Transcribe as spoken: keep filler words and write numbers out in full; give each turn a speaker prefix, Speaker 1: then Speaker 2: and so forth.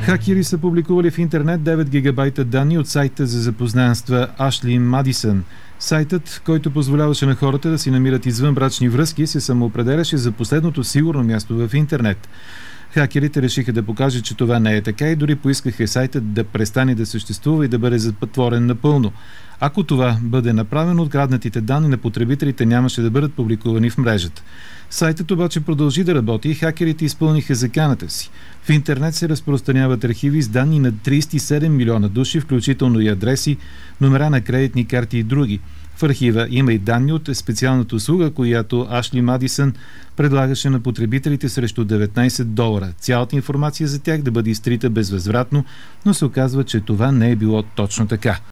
Speaker 1: Хакери са публикували в интернет девет гигабайта данни от сайта за запознанства Ашли Мадисън. Сайтът, който позволяваше на хората да си намират извънбрачни връзки, се самоопределяше за последното сигурно място в интернет. Хакерите решиха да покажат, че това не е така и дори поискаха сайтът да престане да съществува и да бъде затворен напълно. Ако това бъде направено, откраднатите данни на потребителите нямаше да бъдат публикувани в мрежата. Сайтът обаче продължи да работи и хакерите изпълниха заканата си. В интернет се разпространяват архиви с данни на тридесет и седем милиона души, включително и адреси, номера на кредитни карти и други. В архива има и данни от специалната услуга, която Ашли Мадисън предлагаше на потребителите срещу деветнайсет долара. Цялата информация за тях да бъде изтрита безвъзвратно, но се оказва, че това не е било точно така.